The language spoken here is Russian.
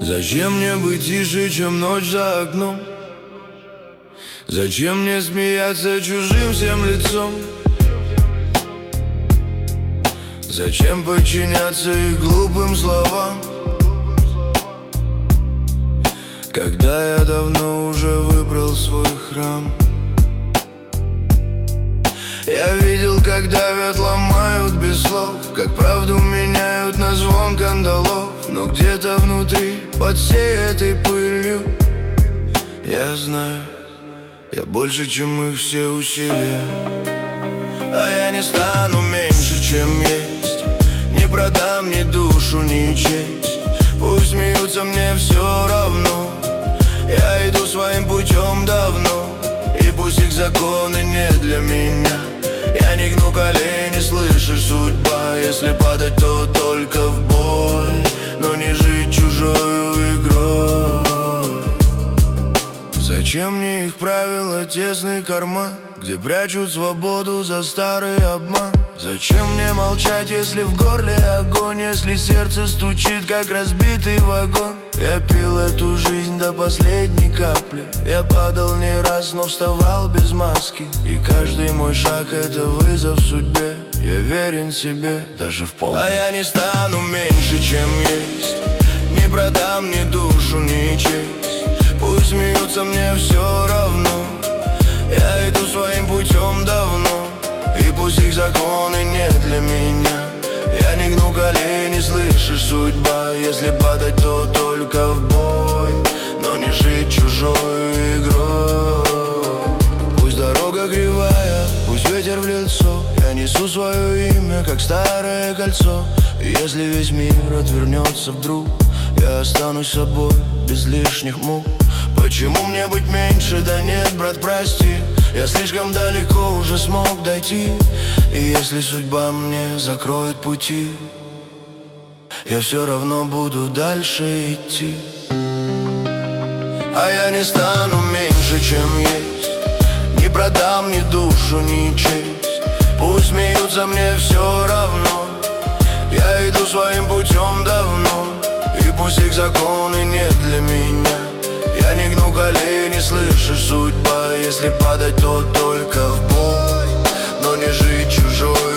Зачем мне быть тише, чем ночь за окном? Зачем мне смеяться чужим всем лицом? Зачем подчиняться их глупым словам? Когда я давно уже выбрал свой храм. Я видел, как давят, ломают без слов, как правду меняют на звон кандалов. Но где-то внутри, под всей этой пылью, я знаю, я больше, чем их все усилия. А я не стану меньше, чем есть, не продам ни душу, ни честь. Пусть смеются, мне все равно, я иду своим путем давно. И пусть их законы не для меня, я не гну колени, слышишь, судьба. Если падать, то только в бой, но не жить чужою игрой. Зачем мне их правила, тесный карман, где прячут свободу за старый обман? Зачем мне молчать, если в горле огонь, если сердце стучит, как разбитый вагон? Я пил эту жизнь до последней капли, я падал не раз, но вставал без маски. И каждый мой шаг — это вызов судьбе, я верен себе, даже в пол. А я не стану меньше, чем есть, не продам ни душу, ни честь. Пусть смеются, мне все равно, я иду своим путем давно. И пусть их законы не для меня, я не гну колени, слышишь, судьба. Если падать, то только в бой, но не жить чужой игрой. Пусть дорога кривая, пусть ветер в лицо, я несу свое имя, как старое кольцо. И если весь мир отвернется вдруг, я останусь собой, без лишних мук. Почему мне быть меньше? Да нет, брат, прости, я слишком далеко уже смог дойти. И если судьба мне закроет пути, я все равно буду дальше идти. А я не стану меньше, чем есть, не продам ни душу, ни честь. Пусть смеются, мне все равно, я иду своим путем давно. И пусть их законы не для меня, я не гну колени, слышишь, судьба. Если падать, то только в бой, но не жить чужой